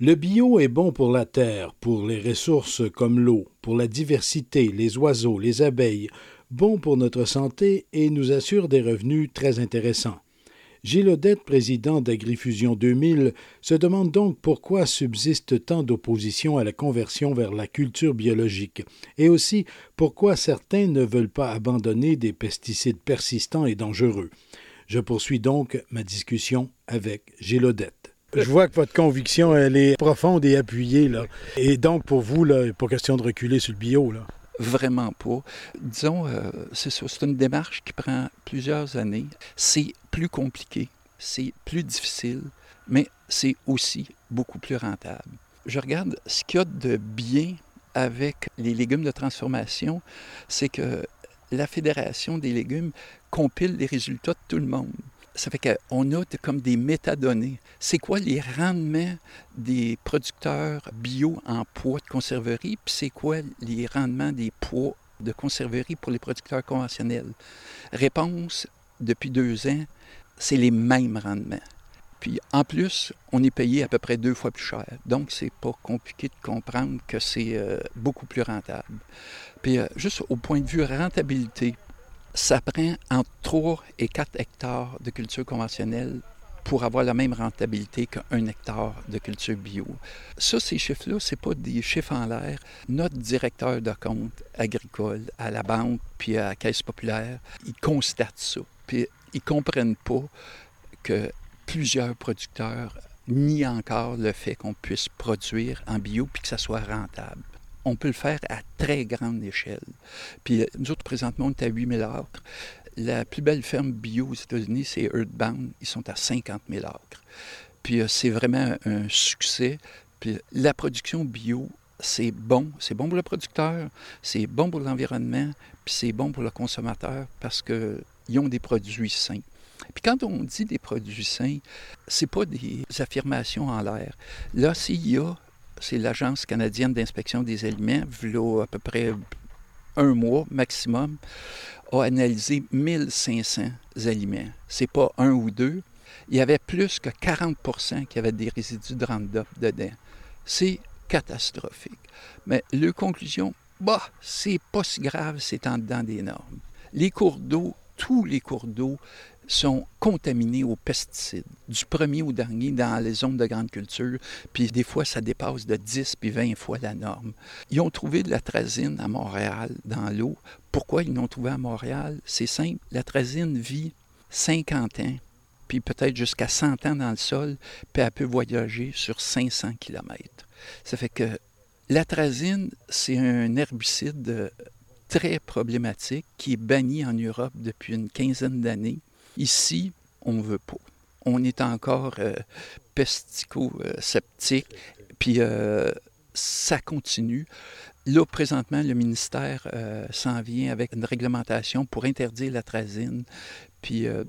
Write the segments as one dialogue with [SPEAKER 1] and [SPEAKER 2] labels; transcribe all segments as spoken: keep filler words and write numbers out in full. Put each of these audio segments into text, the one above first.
[SPEAKER 1] Le bio est bon pour la terre, pour les ressources comme l'eau, pour la diversité, les oiseaux, les abeilles, bon pour notre santé et nous assure des revenus très intéressants. Gilles Audette, président d'Agrifusion deux mille, se demande donc pourquoi subsiste tant d'opposition à la conversion vers la culture biologique et aussi pourquoi certains ne veulent pas abandonner des pesticides persistants et dangereux. Je poursuis donc ma discussion avec Gilles Audette. Je vois que votre conviction, elle est profonde et appuyée, là. Et donc, pour vous, là, il n'est pas question de reculer sur le bio, là.
[SPEAKER 2] Vraiment pas. Disons, euh, c'est ça, c'est une démarche qui prend plusieurs années. C'est plus compliqué, c'est plus difficile, mais c'est aussi beaucoup plus rentable. Je regarde ce qu'il y a de bien avec les légumes de transformation, c'est que la Fédération des légumes compile les résultats de tout le monde. Ça fait qu'on a comme des métadonnées. C'est quoi les rendements des producteurs bio en pois de conserverie, puis c'est quoi les rendements des pois de conserverie pour les producteurs conventionnels? Réponse, depuis deux ans, c'est les mêmes rendements. Puis en plus, on est payé à peu près deux fois plus cher. Donc, c'est pas compliqué de comprendre que c'est euh, beaucoup plus rentable. Puis euh, juste au point de vue rentabilité, ça prend entre trois et quatre hectares de culture conventionnelle pour avoir la même rentabilité qu'un hectare de culture bio. Ça, ces chiffres-là, ce n'est pas des chiffres en l'air. Notre directeur de compte agricole à la banque puis à la Caisse populaire, il constate ça. Puis ils ne comprennent pas que plusieurs producteurs nient encore le fait qu'on puisse produire en bio puis que ça soit rentable. On peut le faire à très grande échelle. Puis nous autres, présentement, on est à huit mille acres. La plus belle ferme bio aux États-Unis, c'est Earthbound. Ils sont à cinquante mille acres. Puis c'est vraiment un succès. Puis la production bio, c'est bon. C'est bon pour le producteur, c'est bon pour l'environnement, puis c'est bon pour le consommateur parce qu'ils ont des produits sains. Puis quand on dit des produits sains, c'est pas des affirmations en l'air. L'A C I A, c'est l'Agence canadienne d'inspection des aliments, voilà à peu près un mois maximum, a analysé mille cinq cents aliments. C'est pas un ou deux. Il y avait plus que quarante pour cent qui avaient des résidus de Roundup dedans. C'est catastrophique. Mais le conclusion, bah, c'est pas si grave, c'est en dedans des normes. Les cours d'eau, tous les cours d'eau sont contaminés aux pesticides, du premier au dernier dans les zones de grande culture, puis des fois ça dépasse de dix puis vingt fois la norme. Ils ont trouvé de l'atrazine à Montréal dans l'eau. Pourquoi ils l'ont trouvé à Montréal? C'est simple, l'atrazine vit cinquante ans, puis peut-être jusqu'à cent ans dans le sol, puis elle peut voyager sur cinq cents kilomètres. Ça fait que l'atrazine, c'est un herbicide très problématique qui est banni en Europe depuis une quinzaine d'années. Ici, on ne veut pas. On est encore euh, pestico-sceptique, puis euh, ça continue. Là, présentement, le ministère euh, s'en vient avec une réglementation pour interdire l'atrazine, puis euh,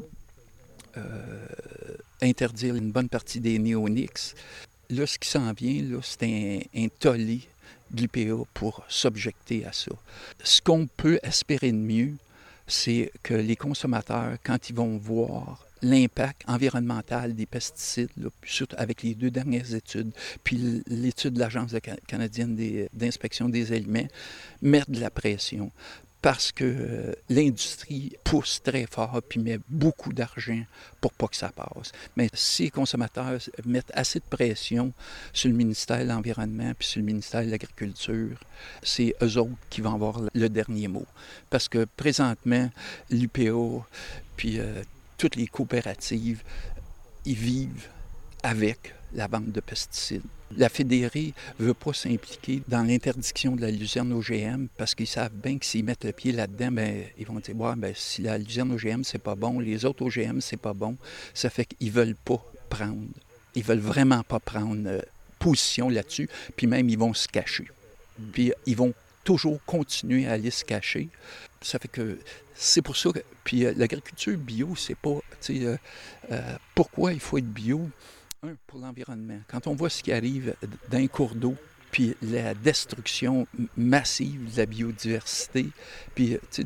[SPEAKER 2] euh, interdire une bonne partie des néoniques. Là, ce qui s'en vient, là, c'est un, un tollé de l'U P A pour s'objecter à ça. Ce qu'on peut espérer de mieux, c'est que les consommateurs, quand ils vont voir l'impact environnemental des pesticides, là, surtout avec les deux dernières études, puis l'étude de l'Agence canadienne des, d'inspection des aliments, mettre de la pression. Parce que euh, l'industrie pousse très fort puis met beaucoup d'argent pour pas que ça passe. Mais si les consommateurs mettent assez de pression sur le ministère de l'Environnement puis sur le ministère de l'Agriculture, c'est eux autres qui vont avoir le dernier mot. Parce que présentement, l'U P A puis euh, toutes les coopératives, ils vivent avec la vente de pesticides. La Fédérée ne veut pas s'impliquer dans l'interdiction de la luzerne O G M parce qu'ils savent bien que s'ils mettent le pied là-dedans, ben, ils vont dire ouais, ben, si la luzerne O G M, c'est pas bon, les autres O G M, c'est pas bon. Ça fait qu'ils ne veulent pas prendre. Ils veulent vraiment pas prendre euh, position là-dessus, puis même ils vont se cacher. Puis ils vont toujours continuer à aller se cacher. Ça fait que c'est pour ça que. Puis euh, l'agriculture bio, c'est pas. Tu sais, euh, euh, pourquoi il faut être bio? Un, pour l'environnement. Quand on voit ce qui arrive d'un cours d'eau, puis la destruction massive de la biodiversité, puis tu sais,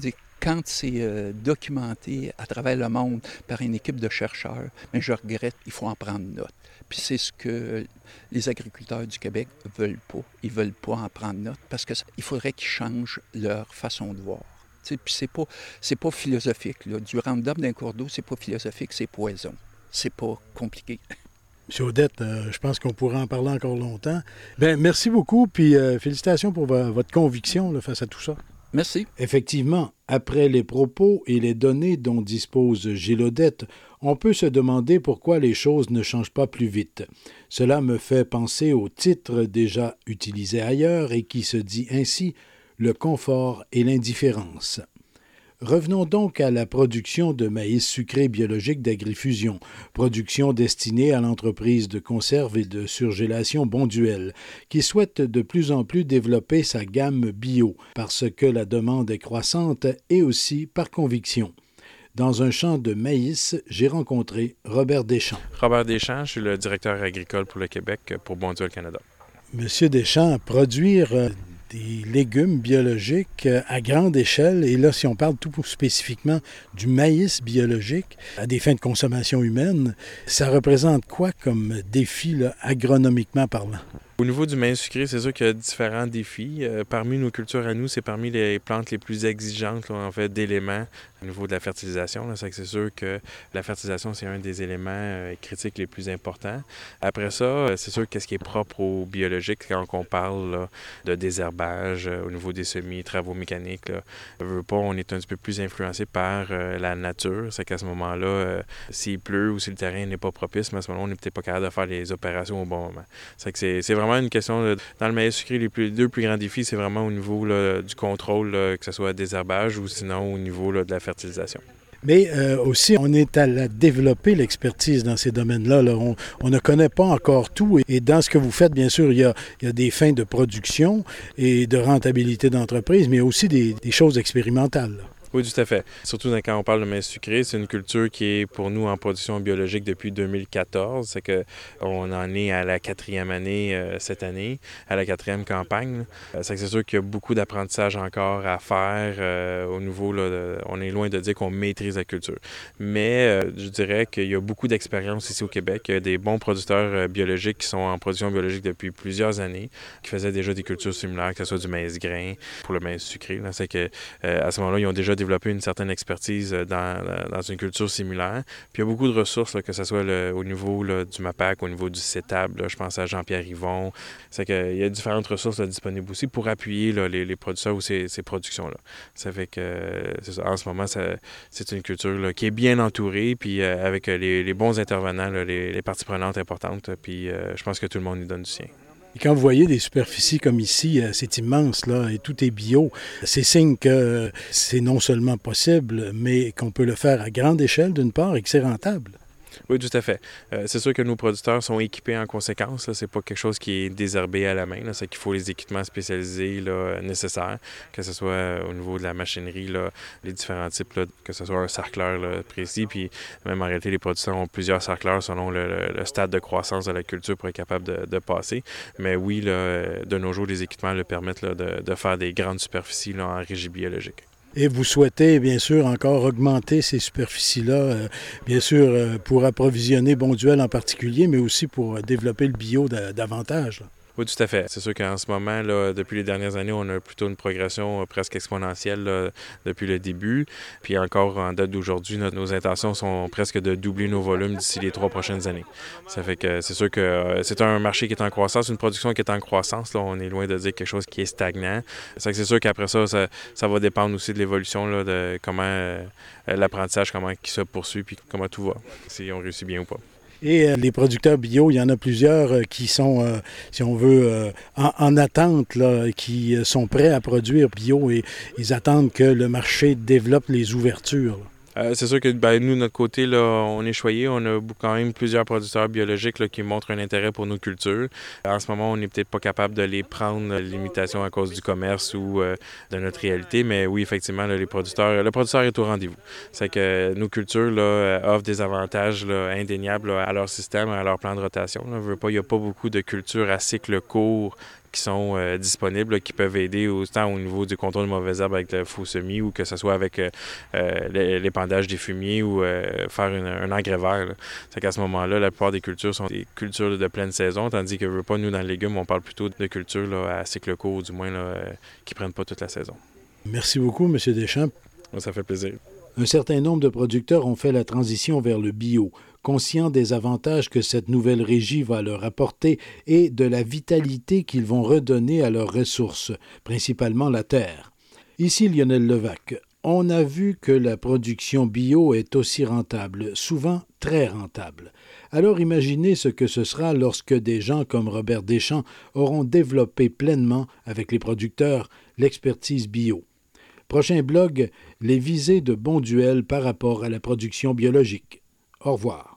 [SPEAKER 2] quand c'est euh, documenté à travers le monde par une équipe de chercheurs, mais je regrette, il faut en prendre note. Puis c'est ce que les agriculteurs du Québec veulent pas. Ils veulent pas en prendre note parce qu'il faudrait qu'ils changent leur façon de voir. T'sais, puis c'est pas, c'est pas philosophique. Là. Du Roundup d'un cours d'eau, c'est pas philosophique, c'est poison. C'est pas compliqué.
[SPEAKER 1] M. Audette, euh, je pense qu'on pourrait en parler encore longtemps. Bien, merci beaucoup, puis euh, félicitations pour v- votre conviction là, face à tout ça.
[SPEAKER 2] Merci.
[SPEAKER 1] Effectivement, après les propos et les données dont dispose Gilles Audette, on peut se demander pourquoi les choses ne changent pas plus vite. Cela me fait penser au titre déjà utilisé ailleurs et qui se dit ainsi « Le confort et l'indifférence ». Revenons donc à la production de maïs sucré biologique d'Agrifusion, production destinée à l'entreprise de conserve et de surgélation Bonduelle, qui souhaite de plus en plus développer sa gamme bio, parce que la demande est croissante et aussi par conviction. Dans un champ de maïs, j'ai rencontré Robert Deschamps.
[SPEAKER 3] Robert Deschamps, je suis le directeur agricole pour le Québec pour Bonduelle Canada.
[SPEAKER 1] Monsieur Deschamps, produire euh, des légumes biologiques euh, à grande échelle, et là, si on parle tout spécifiquement du maïs biologique à des fins de consommation humaine, ça représente quoi comme défi là, agronomiquement parlant?
[SPEAKER 3] Au niveau du maïs sucré, c'est sûr qu'il y a différents défis. Euh, parmi nos cultures à nous, c'est parmi les plantes les plus exigeantes, là, en fait, d'éléments au niveau de la fertilisation. Là. C'est, que c'est sûr que la fertilisation, c'est un des éléments euh, critiques les plus importants. Après ça, c'est sûr qu'est-ce qui est propre au biologique, quand on parle là, de désherbage euh, au niveau des semis, travaux mécaniques, là, je veux pas, on est un petit peu plus influencé par euh, la nature. C'est qu'à ce moment-là, euh, s'il pleut ou si le terrain n'est pas propice, mais à ce moment-là, on n'est peut-être pas capable de faire les opérations au bon moment. C'est que c'est, c'est vraiment une question, là, dans le maïs sucré, les plus, deux plus grands défis, c'est vraiment au niveau là, du contrôle, là, que ce soit désherbage ou sinon au niveau là, de la fertilisation.
[SPEAKER 1] Mais euh, aussi, on est à la développer l'expertise dans ces domaines-là. Là. On, on ne connaît pas encore tout. Et dans ce que vous faites, bien sûr, il y a, il y a des fins de production et de rentabilité d'entreprise, mais aussi des, des choses expérimentales. Là.
[SPEAKER 3] Oui, tout à fait. Surtout quand on parle de maïs sucré, c'est une culture qui est pour nous en production biologique depuis deux mille quatorze. C'est qu'on en est à la quatrième année euh, cette année, à la quatrième campagne. Euh, c'est que c'est sûr qu'il y a beaucoup d'apprentissage encore à faire euh, au niveau, là, de, on est loin de dire qu'on maîtrise la culture. Mais euh, je dirais qu'il y a beaucoup d'expérience ici au Québec. Il y a des bons producteurs euh, biologiques qui sont en production biologique depuis plusieurs années, qui faisaient déjà des cultures similaires, que ce soit du maïs grain pour le maïs sucré. Là. C'est que euh, à ce moment-là, ils ont déjà développer une certaine expertise dans, dans une culture similaire. Puis il y a beaucoup de ressources, là, que ce soit le, au niveau là, du MAPAC, au niveau du CETAB, là, je pense à Jean-Pierre Yvon. C'est qu'il y a différentes ressources là, disponibles aussi pour appuyer là, les, les producteurs ou ces, ces productions-là. Ça fait que, c'est ça, en ce moment, ça, c'est une culture là, qui est bien entourée, puis euh, avec les, les bons intervenants, là, les, les parties prenantes importantes, puis euh, je pense que tout le monde y donne du sien.
[SPEAKER 1] Et quand vous voyez des superficies comme ici, c'est immense, là, et tout est bio, c'est signe que c'est non seulement possible, mais qu'on peut le faire à grande échelle, d'une part, et que c'est rentable.
[SPEAKER 3] Oui, tout à fait. Euh, c'est sûr que nos producteurs sont équipés en conséquence. Là. C'est pas quelque chose qui est désherbé à la main. Là. C'est qu'il faut les équipements spécialisés là, nécessaires, que ce soit au niveau de la machinerie, là, les différents types, là, que ce soit un sarcleur là, précis. Puis même en réalité, les producteurs ont plusieurs sarcleurs selon le, le, le stade de croissance de la culture pour être capable de, de passer. Mais oui, là, de nos jours, les équipements le permettent là, de, de faire des grandes superficies là, en régie biologique.
[SPEAKER 1] Et vous souhaitez, bien sûr, encore augmenter ces superficies-là, euh, bien sûr, euh, pour approvisionner Bonduelle en particulier, mais aussi pour développer le bio d- davantage. Là.
[SPEAKER 3] Oui, tout à fait. C'est sûr qu'en ce moment, là, depuis les dernières années, on a plutôt une progression presque exponentielle là, depuis le début. Puis encore en date d'aujourd'hui, notre, nos intentions sont presque de doubler nos volumes d'ici les trois prochaines années. Ça fait que c'est sûr que euh, c'est un marché qui est en croissance, une production qui est en croissance. Là, on est loin de dire quelque chose qui est stagnant. Ça fait que c'est sûr qu'après ça, ça, ça va dépendre aussi de l'évolution, là, de comment euh, l'apprentissage, comment qui se poursuit, puis comment tout va, si on réussit bien ou pas.
[SPEAKER 1] Et euh, les producteurs bio, il y en a plusieurs euh, qui sont, euh, si on veut, euh, en, en attente, là, qui euh, sont prêts à produire bio et ils attendent que le marché développe les ouvertures. Là.
[SPEAKER 3] Euh, c'est sûr que ben, nous, de notre côté, là, on est choyés. On a quand même plusieurs producteurs biologiques là, qui montrent un intérêt pour nos cultures. En ce moment, on n'est peut-être pas capable de les prendre, euh, l'imitation à cause du commerce ou euh, de notre réalité. Mais oui, effectivement, là, les producteurs, le producteur est au rendez-vous. C'est que nos cultures là, offrent des avantages là, indéniables là, à leur système, à leur plan de rotation. Là. Je veux pas, il n'y a pas beaucoup de cultures à cycle court qui qui sont euh, disponibles, là, qui peuvent aider autant au niveau du contrôle de mauvaises herbes avec le faux semis ou que ce soit avec euh, euh, l'épandage des fumiers ou euh, faire une, un engrais vert. Là. C'est qu'à ce moment-là, la plupart des cultures sont des cultures de pleine saison, tandis que veut pas, nous, dans les légumes, on parle plutôt de cultures là, à cycle court, du moins, là, euh, qui ne prennent pas toute la saison.
[SPEAKER 1] Merci beaucoup, M. Deschamps.
[SPEAKER 3] Ça fait plaisir.
[SPEAKER 1] Un certain nombre de producteurs ont fait la transition vers le bio, conscients des avantages que cette nouvelle régie va leur apporter et de la vitalité qu'ils vont redonner à leurs ressources, principalement la terre. Ici Lionel Levac. On a vu que la production bio est aussi rentable, souvent très rentable. Alors imaginez ce que ce sera lorsque des gens comme Robert Deschamps auront développé pleinement, avec les producteurs, l'expertise bio. Prochain blog, les visées de Bonduelle par rapport à la production biologique. Au revoir.